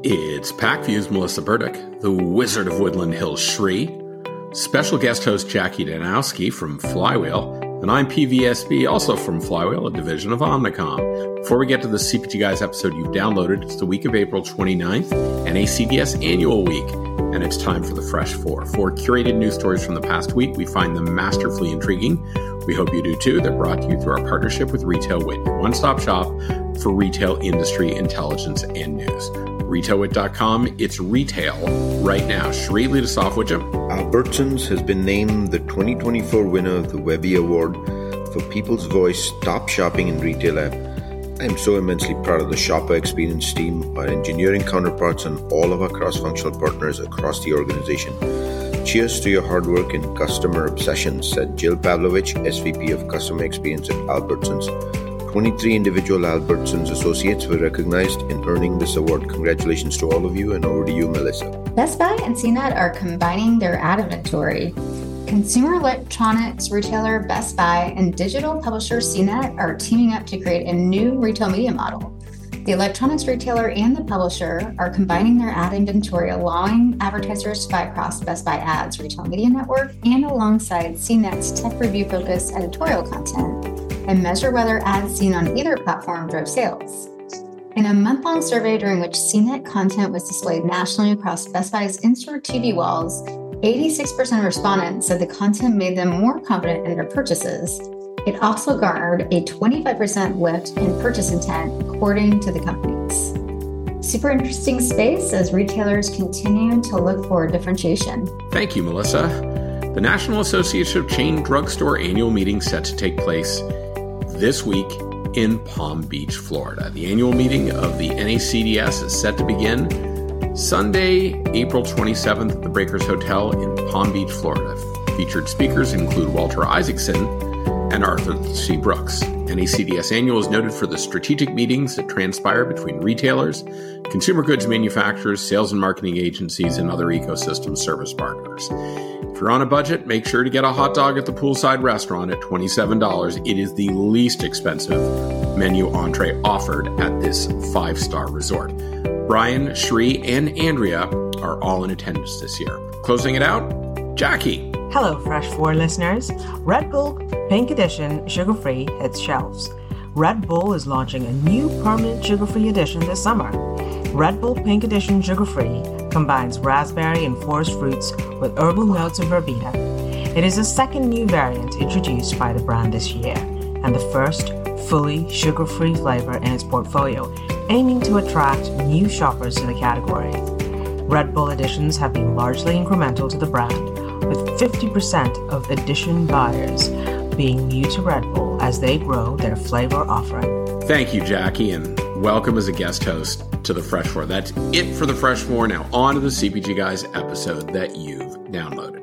It's PacView's Melissa Burdick, the Wizard of Woodland Hills Shri, special guest host Jackie Danowski from Flywheel, and I'm PVSB, also from Flywheel, a division of Omnicom. Before we get to the CPG Guys episode you've downloaded, it's the week of April 29th, NACDS Annual Week, and it's time for the Fresh Four. Four curated news stories from the past week. We find them masterfully intriguing. We hope you do too. They're brought to you through our partnership with RetailWit, your one-stop shop for retail industry intelligence and news. RetailWit.com, it's retail right now. Shri, lead us off, would you? Albertsons has been named the 2024 winner of the Webby Award for People's Voice Top Shopping in Retail app. I am so immensely proud of the shopper experience team, our engineering counterparts, and all of our cross-functional partners across the organization. Cheers to your hard work and customer obsession, said Jill Pavlovich, SVP of Customer Experience at Albertsons. 23 individual Albertsons associates were recognized in earning this award. Congratulations to all of you, and over to you, Melissa. Best Buy and CNET are combining their ad inventory. Consumer electronics retailer Best Buy and digital publisher CNET are teaming up to create a new retail media model. The electronics retailer and the publisher are combining their ad inventory, allowing advertisers to buy across Best Buy Ads retail media network and alongside CNET's tech review-focused editorial content, and measure whether ads seen on either platform drove sales. In a month-long survey during which CNET content was displayed nationally across Best Buy's in-store TV walls, 86% of respondents said the content made them more confident in their purchases. It also garnered a 25% lift in purchase intent, according to the companies. Super interesting space as retailers continue to look for differentiation. Thank you, Melissa. The National Association of Chain Drugstore annual meeting set to take place this week in Palm Beach, Florida. The annual meeting of the NACDS is set to begin Sunday, April 27th at the Breakers Hotel in Palm Beach, Florida. Featured speakers include Walter Isaacson and Arthur C. Brooks. NACDS Annual is noted for the strategic meetings that transpire between retailers, consumer goods manufacturers, sales and marketing agencies, and other ecosystem service partners. If you're on a budget, make sure to get a hot dog at the poolside restaurant at $27. It is the least expensive menu entree offered at this 5-star resort. Brian, Shri, and Andrea are all in attendance this year. Closing it out, Jackie. Hello, Fresh 4 listeners. Red Bull Pink Edition Sugar-Free hits shelves. Red Bull is launching a new permanent sugar-free edition this summer. Red Bull Pink Edition Sugar-Free combines raspberry and forest fruits with herbal notes of verbena. It is the second new variant introduced by the brand this year, and the first fully sugar-free flavor in its portfolio, aiming to attract new shoppers to the category. Red Bull editions have been largely incremental to the brand, with 50% of edition buyers being new to Red Bull as they grow their flavor offering. Thank you, Jackie, and welcome as a guest host to the Fresh Four. That's it for the Fresh Four. Now on to the CPG Guys episode that you've downloaded.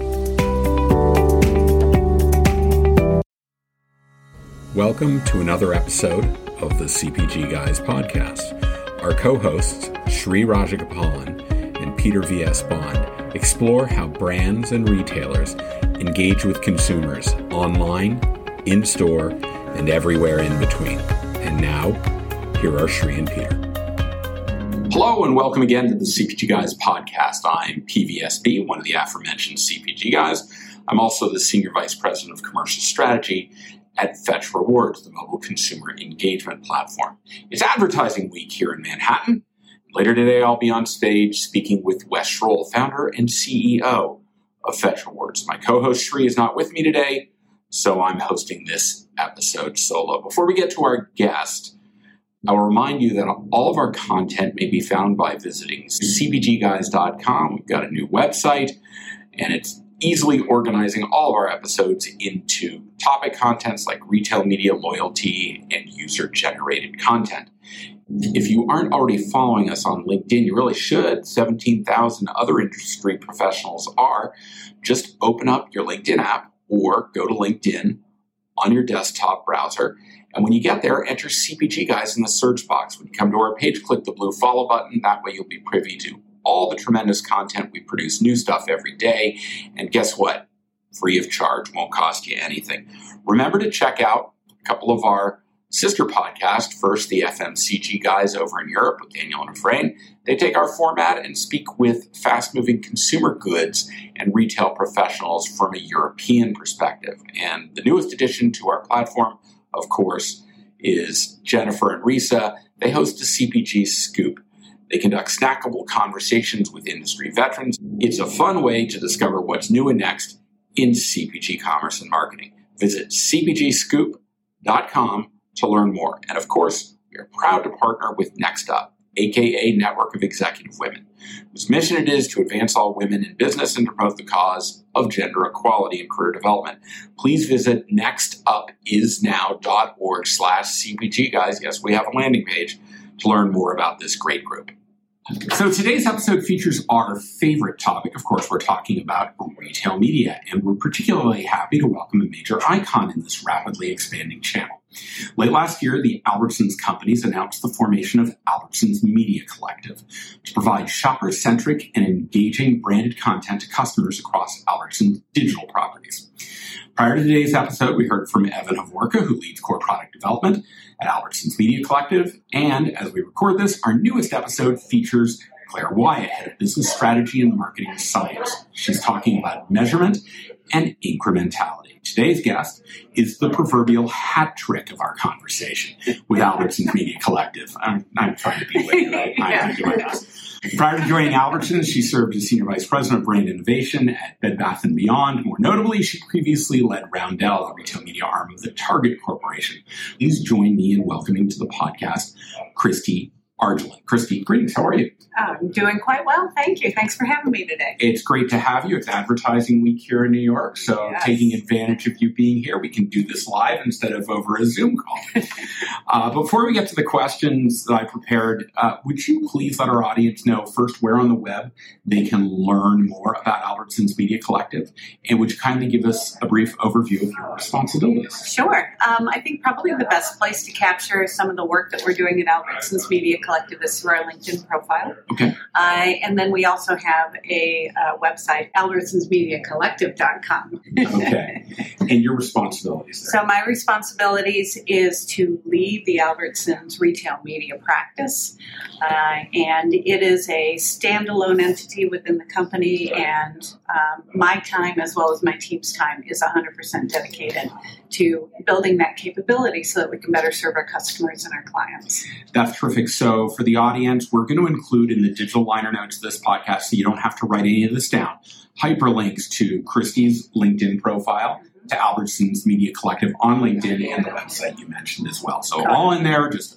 Welcome to another episode of the CPG Guys podcast. Our co-hosts, Shri Rajagopalan and Peter V.S. Bond, explore how brands and retailers engage with consumers online, in-store, and everywhere in between. And now, here are Shri and Peter. Hello and welcome again to the CPG Guys podcast. I'm PVSB, one of the aforementioned CPG Guys. I'm also the Senior Vice President of Commercial Strategy at Fetch Rewards, the mobile consumer engagement platform. It's advertising week here in Manhattan. Later today, I'll be on stage speaking with Wes Schroll, founder and CEO of Fetch Rewards. My co-host Shri is not with me today, so I'm hosting this episode solo. Before we get to our guest, I will remind you that all of our content may be found by visiting cpgguys.com. We've got a new website, and it's easily organizing all of our episodes into topic contents like retail media, loyalty, and user-generated content. If you aren't already following us on LinkedIn, you really should. 17,000 other industry professionals are. Just open up your LinkedIn app or go to LinkedIn on your desktop browser. And when you get there, enter CPG Guys in the search box. When you come to our page, click the blue follow button. That way you'll be privy to all the tremendous content. We produce new stuff every day. And guess what? Free of charge, won't cost you anything. Remember to check out a couple of our sister podcast, first the FMCG guys over in Europe with Daniel and Efrain. They take our format and speak with fast-moving consumer goods and retail professionals from a European perspective. And the newest addition to our platform, of course, is Jennifer and Risa. They host a CPG Scoop. They conduct snackable conversations with industry veterans. It's a fun way to discover what's new and next in CPG commerce and marketing. Visit cpgscoop.com to learn more. And of course, we are proud to partner with Next Up, aka Network of Executive Women, whose mission it is to advance all women in business and promote the cause of gender equality and career development. Please visit nextupisnow.org/CPG guys. Yes, we have a landing page to learn more about this great group. So today's episode features our favorite topic. Of course, we're talking about retail media, and we're particularly happy to welcome a major icon in this rapidly expanding channel. Late last year, the Albertsons companies announced the formation of Albertsons Media Collective to provide shopper-centric and engaging branded content to customers across Albertsons digital properties. Prior to today's episode, we heard from Evan Havorka, who leads core product development at Albertsons Media Collective. And as we record this, our newest episode features Claire Wyatt, head of business strategy and marketing science. She's talking about measurement and incrementality. Today's guest is the proverbial hat trick of our conversation with Albertsons Media Collective. I'm trying to be witty, right? I'm doing this. Prior to joining Albertsons, she served as Senior Vice President of Brand Innovation at Bed Bath & Beyond. More notably, she previously led Roundel, the retail media arm of the Target Corporation. Please join me in welcoming to the podcast, Christy Argelin. Christy, greetings. How are you? I'm doing quite well. Thank you. Thanks for having me today. It's great to have you. It's advertising week here in New York, so yes. Taking advantage of you being here, we can do this live instead of over a Zoom call. Before we get to the questions that I prepared, would you please let our audience know first where on the web they can learn more about Albertsons Media Collective, and would you kindly give us a brief overview of your responsibilities? Sure. I think probably the best place to capture some of the work that we're doing at Albertsons Media Collective is through our LinkedIn profile. Okay. And then we also have a website, albertsonsmediacollective.com. Okay. And your responsibilities there? So my responsibilities is to lead the Albertsons retail media practice. And it is a standalone entity within the company, and my time as well as my team's time is 100% dedicated to building that capability so that we can better serve our customers and our clients. That's terrific. So for the audience, we're going to include in the digital liner notes of this podcast, so you don't have to write any of this down, hyperlinks to Christy's LinkedIn profile, to Albertsons Media Collective on LinkedIn, and the website you mentioned as well. So all in there, just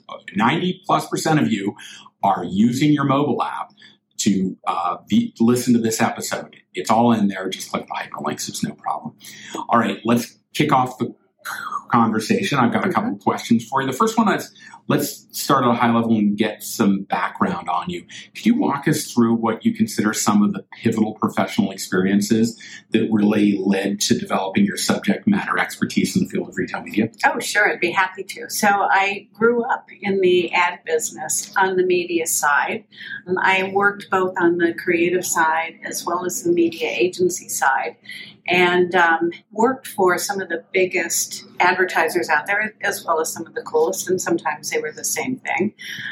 90+% of you are using your mobile app to listen to this episode. It's all in there. Just click the hyperlinks. It's no problem. All right, let's kick off the conversation. I've got a couple of questions for you. The first one is, let's start at a high level and get some background on you. Could you walk us through what you consider some of the pivotal professional experiences that really led to developing your subject matter expertise in the field of retail media? Oh, sure. I'd be happy to. So I grew up in the ad business on the media side. I worked both on the creative side as well as the media agency side, and worked for some of the biggest advertisers out there, as well as some of the coolest, and sometimes they were the same thing.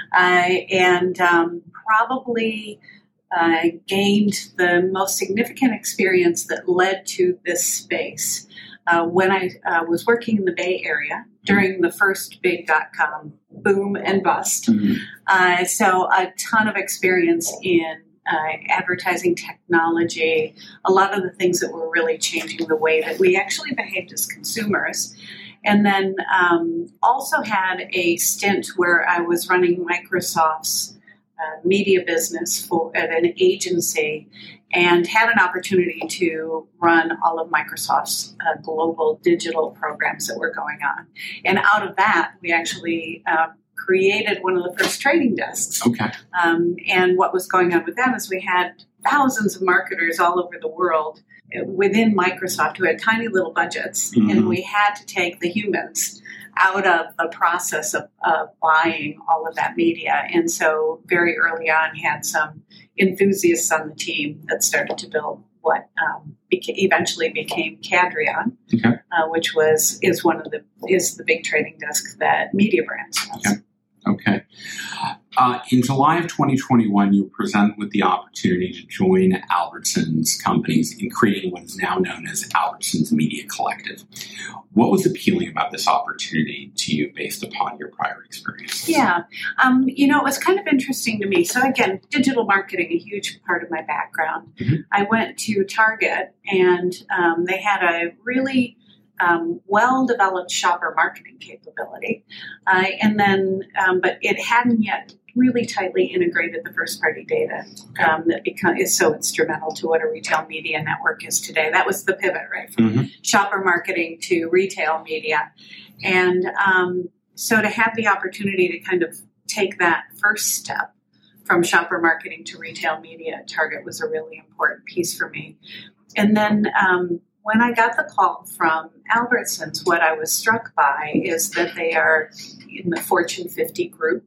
Probably gained the most significant experience that led to this space when I was working in the Bay Area during the first big .com boom and bust. Mm-hmm. So a ton of experience in advertising technology, a lot of the things that were really changing the way that we actually behaved as consumers. And then also had a stint where I was running Microsoft's media business at an agency, and had an opportunity to run all of Microsoft's global digital programs that were going on. And out of that, we actually created one of the first trading desks. Okay. And what was going on with that is we had thousands of marketers all over the world within Microsoft who had tiny little budgets, mm-hmm. and we had to take the humans out of the process of buying all of that media. And so very early on had some enthusiasts on the team that started to build what eventually became Cadreon, which is the big trading desk that Media Brands has. Okay. In July of 2021, you were presented with the opportunity to join Albertsons Companies in creating what is now known as Albertsons Media Collective. What was appealing about this opportunity to you based upon your prior experience? Yeah. It was kind of interesting to me. So again, digital marketing, a huge part of my background. I went to Target and they had a really well-developed shopper marketing capability. But it hadn't yet really tightly integrated the first-party data that is so instrumental to what a retail media network is today. That was the pivot, right, from shopper marketing to retail media. And so to have the opportunity to kind of take that first step from shopper marketing to retail media at Target was a really important piece for me. And then when I got the call from Albertsons, what I was struck by is that they are in the Fortune 50 group,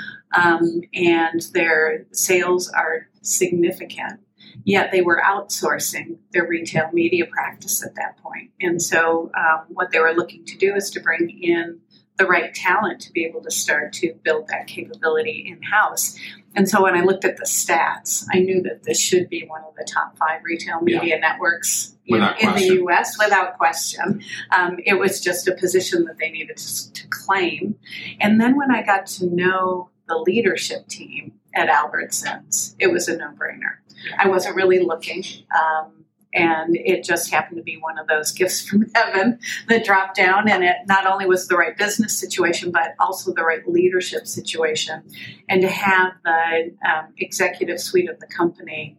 and their sales are significant, yet they were outsourcing their retail media practice at that point. And so what they were looking to do is to bring in the right talent to be able to start to build that capability in-house. And so when I looked at the stats, I knew that this should be one of the top 5 retail media networks in the U.S., without question. It was just a position that they needed to claim. And then when I got to know the leadership team at Albertsons, it was a no-brainer. I wasn't really looking. And it just happened to be one of those gifts from heaven that dropped down. And it not only was the right business situation, but also the right leadership situation. And to have the executive suite of the company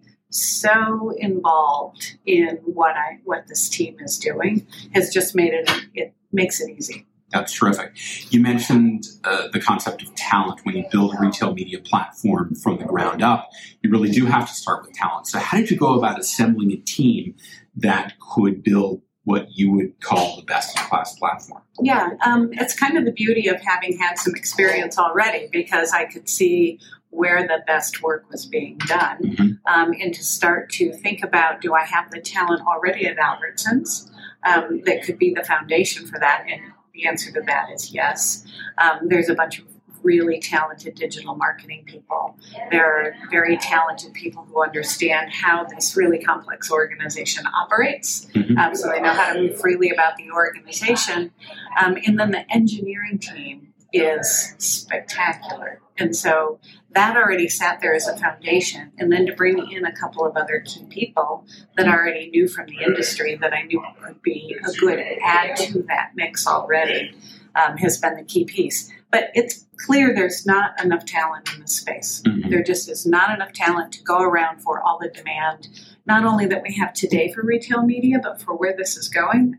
so involved in what this team is doing has just made it makes it easy. That's terrific. You mentioned the concept of talent. When you build a retail media platform from the ground up, you really do have to start with talent. So how did you go about assembling a team that could build what you would call the best-in-class platform? Yeah, it's kind of the beauty of having had some experience already, because I could see where the best work was being done, and to start to think about, do I have the talent already at Albertsons that could be the foundation for that? And the answer to that is yes. There's a bunch of really talented digital marketing people. There are very talented people who understand how this really complex organization operates. So they know how to move freely about the organization. And then the engineering team is spectacular. And so that already sat there as a foundation. And then to bring in a couple of other key people that I already knew from the industry that I knew could be a good add to that mix already has been the key piece. But it's clear there's not enough talent in this space. There just is not enough talent to go around for all the demand, not only that we have today for retail media, but for where this is going.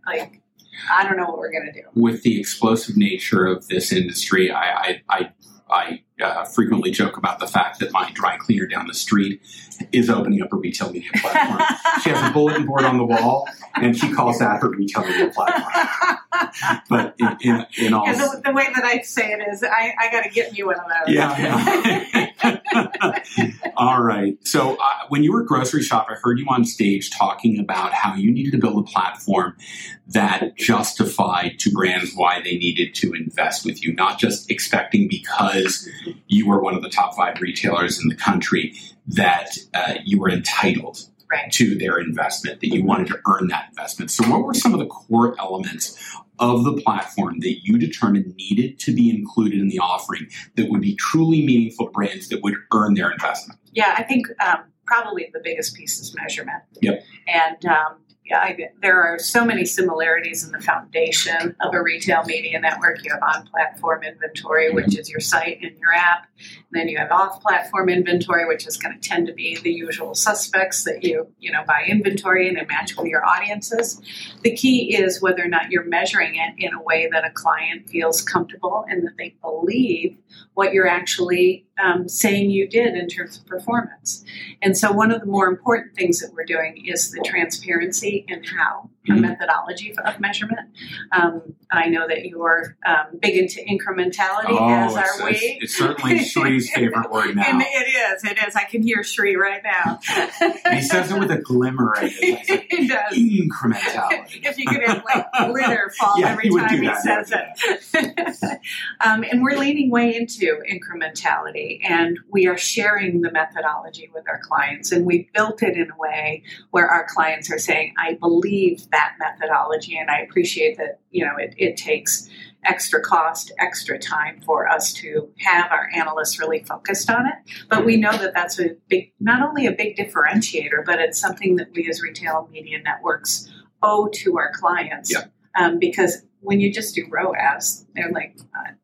I don't know what we're going to do. With the explosive nature of this industry, I frequently joke about the fact that my dry cleaner down the street is opening up a retail media platform. She has a bulletin board on the wall, and she calls that her retail media platform. But in all... the way that I say it is, I got to get you one of those. Yeah. All right. So when you were at Grocery Shop, I heard you on stage talking about how you needed to build a platform that justified to brands why they needed to invest with you, not just expecting because you were one of the top 5 retailers in the country that you were entitled to their investment, that you wanted to earn that investment. So what were some of the core elements of the platform that you determined needed to be included in the offering that would be truly meaningful to brands that would earn their investment? Yeah, I think probably the biggest piece is measurement. Yep. And there are so many similarities in the foundation of a retail media network. You have on-platform inventory, which is your site and your app. And then you have off-platform inventory, which is going to tend to be the usual suspects that you buy inventory and match with your audiences. The key is whether or not you're measuring it in a way that a client feels comfortable and that they believe what you're actually saying you did in terms of performance. And so one of the more important things that we're doing is the transparency in how. our methodology of measurement. I know that you're big into incrementality, as are we. It's certainly Shree's favorite word now. And it is. I can hear Shree right now. And he says it with a glimmer in his eyes. He does. Incrementality. If you could have glitter fall every time he says it. And we're leaning way into incrementality, and we are sharing the methodology with our clients, and we built it in a way where our clients are saying, I believe that methodology, and I appreciate that, it takes extra cost, extra time for us to have our analysts really focused on it. But we know that that's not only a big differentiator, but it's something that we as retail media networks owe to our clients. Yeah. Because when you just do ROAS, they're like,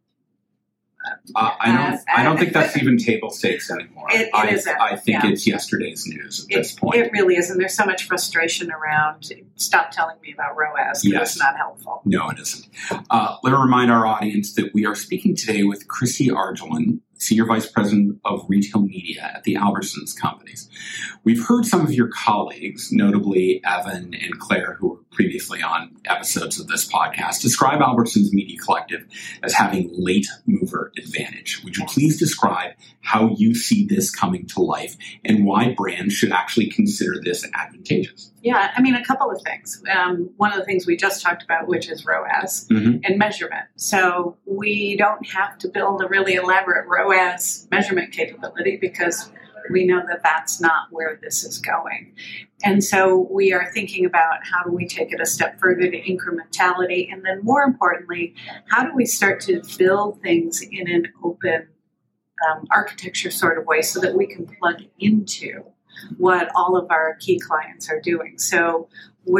I don't think that's even table stakes anymore. It isn't. I think it's yesterday's news at this point. It really is, and there's so much frustration around. Stop telling me about ROAS. Yes. It's not helpful. No, it isn't. Let me remind our audience that we are speaking today with Chrissy Argelin, Senior Vice President of Retail Media at the Albertsons Companies. We've heard some of your colleagues, notably Evan and Claire, who were previously on episodes of this podcast, describe Albertsons Media Collective as having late mover advantage. Would you please describe how you see this coming to life and why brands should actually consider this advantageous? Yeah, a couple of things. One of the things we just talked about, which is ROAS and measurement. So we don't have to build a really elaborate ROAS measurement capability because we know that that's not where this is going. And so we are thinking about how do we take it a step further to incrementality, and then more importantly, how do we start to build things in an open architecture sort of way so that we can plug into what all of our key clients are doing. So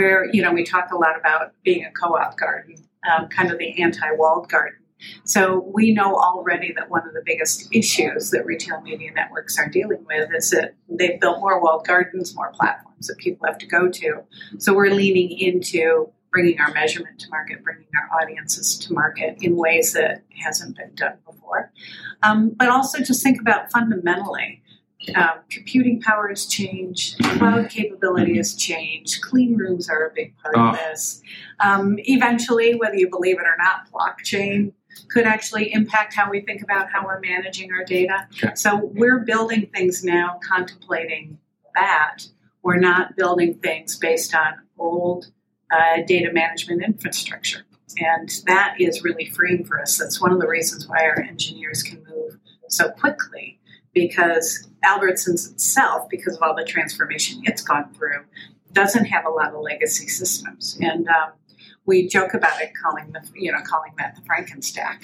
we talk a lot about being a co-op garden, kind of the anti-walled garden. So we know already that one of the biggest issues that retail media networks are dealing with is that they've built more walled gardens, more platforms that people have to go to. So we're leaning into bringing our measurement to market, bringing our audiences to market in ways that hasn't been done before. But also just think about fundamentally, computing power has changed, cloud capability has changed, clean rooms are a big part of this. Eventually, whether you believe it or not, blockchain could actually impact how we think about how we're managing our data. Okay. So we're building things now contemplating that. We're not building things based on old data management infrastructure. And that is really freeing for us. That's one of the reasons why our engineers can move so quickly, because Albertsons itself, because of all the transformation it's gone through, doesn't have a lot of legacy systems. And we joke about it, calling that the Frankenstack.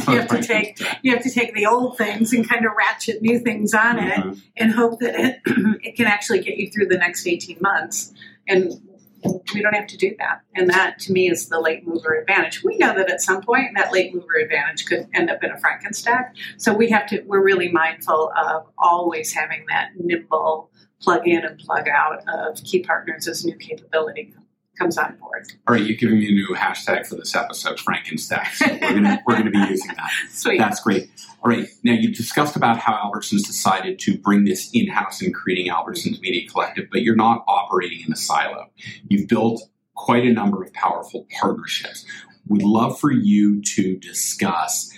You have to take the old things and kind of ratchet new things on it, and hope that it can actually get you through the next 18 months. And we don't have to do that. And that, to me, is the late mover advantage. We know that at some point that late mover advantage could end up in a Frankenstack. So we're really mindful of always having that nimble plug in and plug out of key partners as new capability comes on board. All right, you're giving me a new hashtag for this episode, Frankenstack. So we're gonna be using that. Sweet. That's great. All right, now you discussed about how Albertsons decided to bring this in-house in creating Albertsons Media Collective, but you're not operating in a silo. You've built quite a number of powerful partnerships. We'd love for you to discuss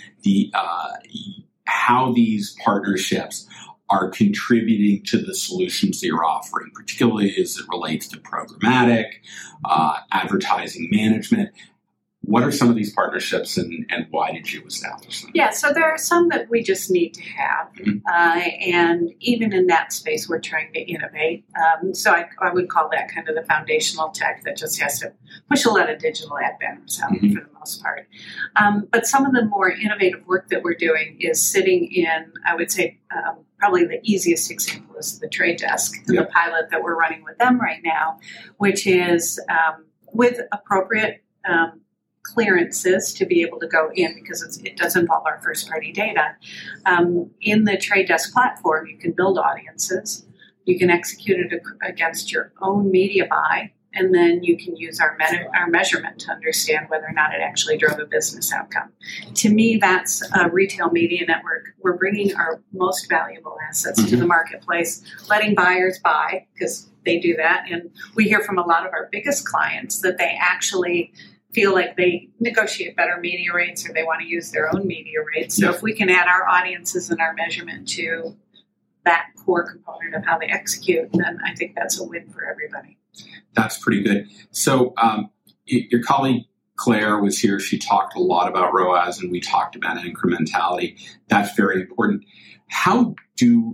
how these partnerships are contributing to the solutions that you're offering, particularly as it relates to programmatic, advertising management. What are some of these partnerships and why did you establish them? Yeah, so there are some that we just need to have. And even in that space, we're trying to innovate. So I would call that kind of the foundational tech that just has to push a lot of digital ad banners out for the most part. But some of the more innovative work that we're doing is sitting in, I would say, probably the easiest example is the Trade Desk, the pilot that we're running with them right now, which is with appropriate clearances to be able to go in, because it does involve our first-party data. In the Trade Desk platform, you can build audiences. You can execute it against your own media buy, And then you can use our measurement to understand whether or not it actually drove a business outcome. To me, that's a retail media network. We're bringing our most valuable assets to the marketplace, letting buyers buy, because they do that. And we hear from a lot of our biggest clients that they actually feel like they negotiate better media rates or they want to use their own media rates. So if we can add our audiences and our measurement to that core component of how they execute, then I think that's a win for everybody. That's pretty good. So your colleague Claire was here. She talked a lot about ROAS, and we talked about incrementality. That's very important. How does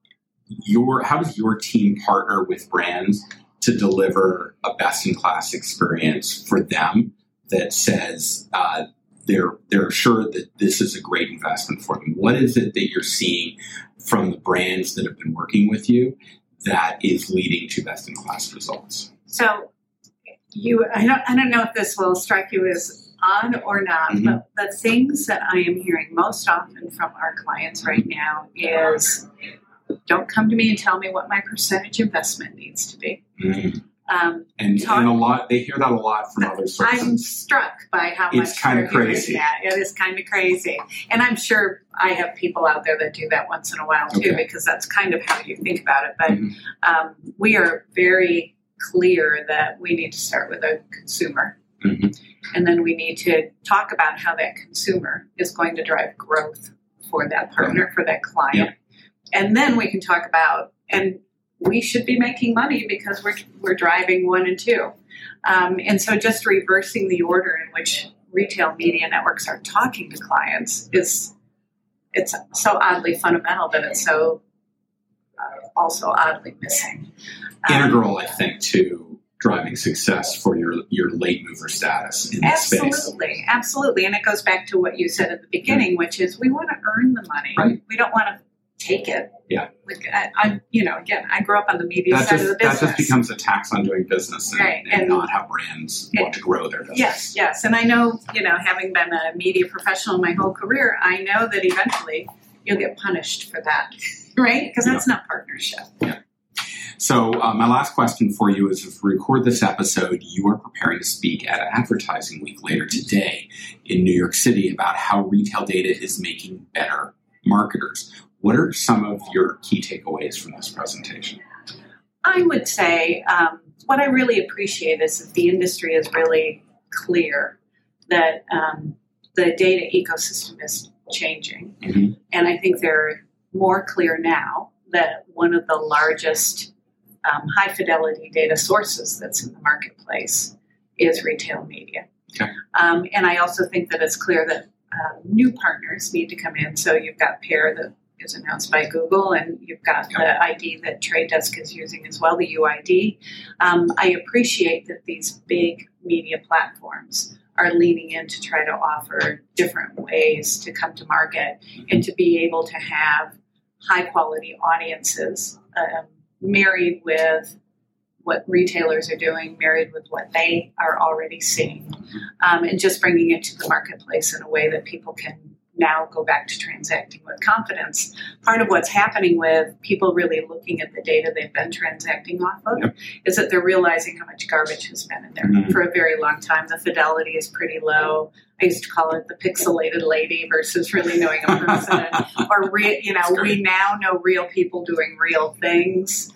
your team partner with brands to deliver a best-in-class experience for them that says they're sure that this is a great investment for them? What is it that you're seeing from the brands that have been working with you that is leading to best-in-class results? So I don't know if this will strike you as odd or not, but the things that I am hearing most often from our clients right now is, don't come to me and tell me what my percentage investment needs to be. And a lot, they hear that a lot from other sources. I'm struck by how much it's kind of crazy. It is kind of crazy. And I'm sure I have people out there that do that once in a while too, because that's kind of how you think about it. But we are very clear that we need to start with a consumer. And then we need to talk about how that consumer is going to drive growth for that partner, for that client. And then we can talk about, and we should be making money because we're driving 1 and 2. And so just reversing the order in which retail media networks are talking to clients it's so oddly fundamental, but it's so also oddly missing. Integral, I think, to driving success for your late mover status in this space. Absolutely. And it goes back to what you said at the beginning, which is we want to earn the money. Right. We don't want to take it. Yeah. Like I grew up on the media side of the business. That just becomes a tax on doing business and not how brands want to grow their business. Yes. And I know, having been a media professional my whole career, I know that eventually you'll get punished for that, right? Because that's not partnership. Yeah. So my last question for you is, as we record this episode, you are preparing to speak at Advertising Week later today in New York City about how retail data is making better marketers. What are some of your key takeaways from this presentation? I would say what I really appreciate is that the industry is really clear that the data ecosystem is changing. And I think they're more clear now that one of the largest high-fidelity data sources that's in the marketplace is retail media. Okay. And I also think that it's clear that new partners need to come in. So you've got PAIR that is announced by Google, and you've got the ID that Trade Desk is using as well, the UID. I appreciate that these big media platforms are leaning in to try to offer different ways to come to market and to be able to have high-quality audiences married with what retailers are doing, married with what they are already seeing, and just bringing it to the marketplace in a way that people can now go back to transacting with confidence. Part of what's happening with people really looking at the data they've been transacting off of is that they're realizing how much garbage has been in there for a very long time. The fidelity is pretty low. I used to call it the pixelated lady versus really knowing a person. Or, we now know real people doing real things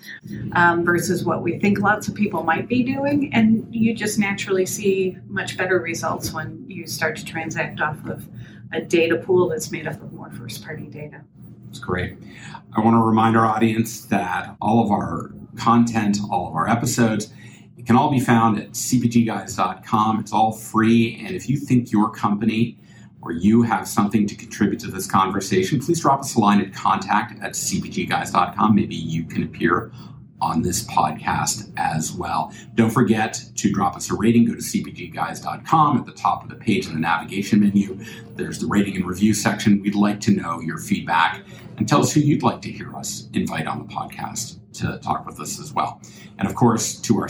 versus what we think lots of people might be doing. And you just naturally see much better results when you start to transact off of a data pool that's made up of more first-party data. That's great. I want to remind our audience that all of our content, all of our episodes, it can all be found at cpgguys.com. It's all free. And if you think your company or you have something to contribute to this conversation, please drop us a line at contact@cpgguys.com. Maybe you can appear on this podcast as well. Don't forget to drop us a rating. Go to cpgguys.com. At the top of the page in the navigation menu, there's the rating and review section. We'd like to know your feedback and tell us who you'd like to hear us invite on the podcast to talk with us as well. And of course, to our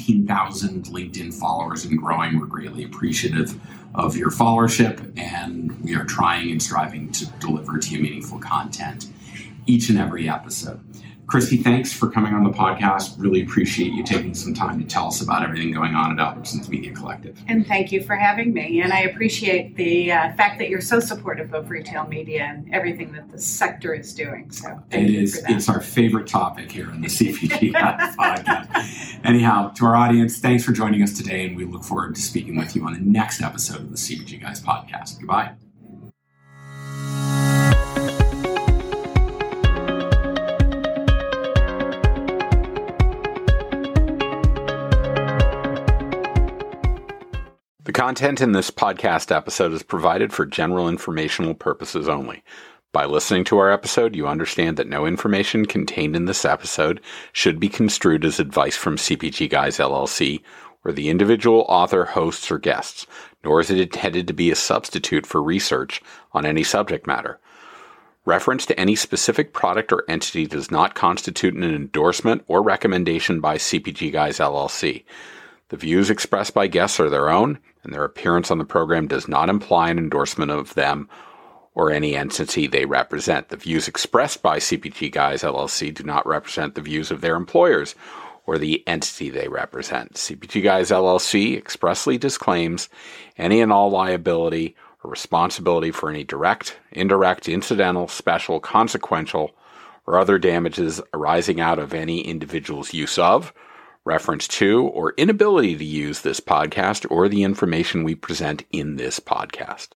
17,000 LinkedIn followers and growing, we're greatly appreciative of your followership, and we are trying and striving to deliver to you meaningful content each and every episode. Christy, thanks for coming on the podcast. Really appreciate you taking some time to tell us about everything going on at Albertsons Media Collective. And thank you for having me. And I appreciate the fact that you're so supportive of retail media and everything that the sector is doing. So thank you for that. It's our favorite topic here on the CPG Guys podcast. Anyhow, to our audience, thanks for joining us today, and we look forward to speaking with you on the next episode of the CPG Guys podcast. Goodbye. The content in this podcast episode is provided for general informational purposes only. By listening to our episode, you understand that no information contained in this episode should be construed as advice from CPG Guys LLC or the individual author, hosts, or guests, nor is it intended to be a substitute for research on any subject matter. Reference to any specific product or entity does not constitute an endorsement or recommendation by CPG Guys LLC. The views expressed by guests are their own, and their appearance on the program does not imply an endorsement of them or any entity they represent. The views expressed by CPG Guys LLC do not represent the views of their employers or the entity they represent. CPG Guys LLC expressly disclaims any and all liability or responsibility for any direct, indirect, incidental, special, consequential, or other damages arising out of any individual's use of, reference to, or inability to use this podcast or the information we present in this podcast.